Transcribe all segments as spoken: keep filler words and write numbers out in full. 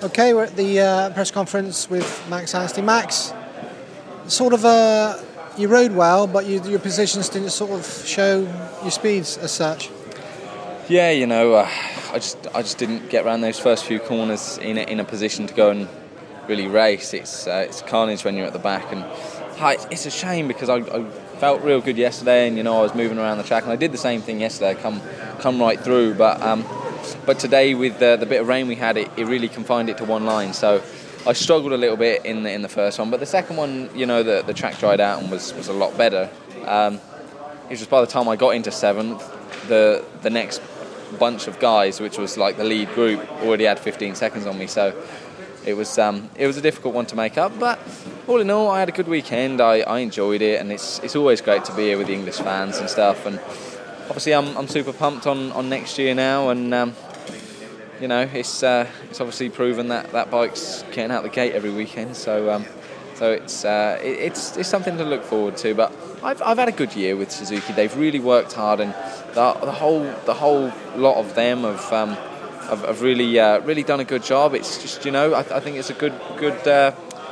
Okay, we're at the uh, press conference with Max Anstey. Max, sort of, uh, you rode well, but you, your positions didn't sort of show your speeds as such. Yeah, you know, uh, I just I just didn't get around those first few corners in a, in a position to go and really race. It's uh, it's carnage when you're at the back, and uh, it's a shame because I, I felt real good yesterday, and you know I was moving around the track, and I did the same thing yesterday, come come right through, but. Um, But today, with the, the bit of rain we had, it, it really confined it to one line. So I struggled a little bit in the, in the first one. But the second one, you know, the, the track dried out and was, was a lot better. Um, it was just by the time I got into seventh, the the next bunch of guys, which was like the lead group, already had fifteen seconds on me. So it was um, it was a difficult one to make up. But all in all, I had a good weekend. I, I enjoyed it, and it's it's always great to be here with the English fans and stuff. And obviously, I'm I'm super pumped on, on next year now, and um, you know it's uh, it's obviously proven that, that bike's getting out the gate every weekend. So um, so it's uh, it, it's it's something to look forward to. But I've I've had a good year with Suzuki. They've really worked hard, and the, the whole the whole lot of them have um, have, have really uh, really done a good job. It's just you know I, I think it's a good good uh,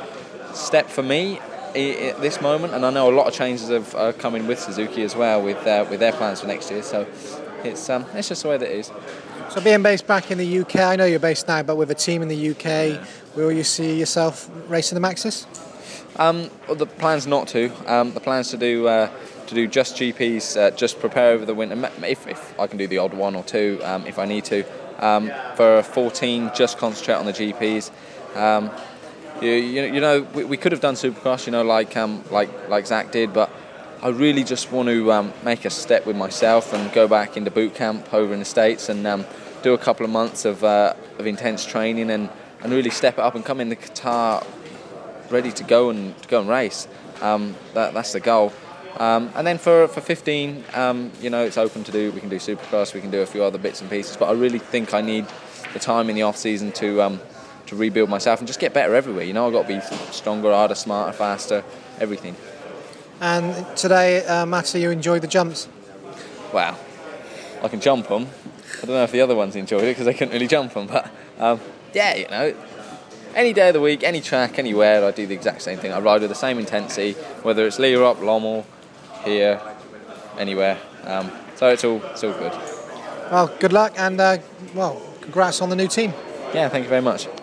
step for me at this moment, and I know a lot of changes have uh, come in with Suzuki as well, with uh, with their plans for next year. So it's um, it's just the way that it is. So being based back in the U K, I know you're based now, but with a team in the U K, yeah. Will you see yourself racing the Maxxis? Um, well, the plan's not to. Um, the plan's to do uh, to do just G Ps, uh, just prepare over the winter. If, if I can do the odd one or two, um, if I need to. Um, for fourteen, just concentrate on the G Ps. Um, You, you know, we, we could have done Supercross, you know, like um, like like Zach did, but I really just want to um, make a step with myself and go back into boot camp over in the States and um, do a couple of months of uh, of intense training and, and really step it up and come into Qatar ready to go and to go and race. Um, that that's the goal. Um, and then for for fifteen, um, you know, it's open to do. We can do Supercross, we can do a few other bits and pieces, but I really think I need the time in the off season to. Um, to rebuild myself and just get better everywhere. You know, I've got to be stronger, harder, smarter, faster, everything. And today, uh, Matty, you enjoyed the jumps? Wow. I can jump them. I don't know if the other ones enjoyed it because they couldn't really jump them, but um, yeah, you know, any day of the week, any track, anywhere, I do the exact same thing. I ride with the same intensity, whether it's Lierop, Lommel, here, anywhere. Um, so it's all, it's all good. Well, good luck and, uh, well, congrats on the new team. Yeah, thank you very much.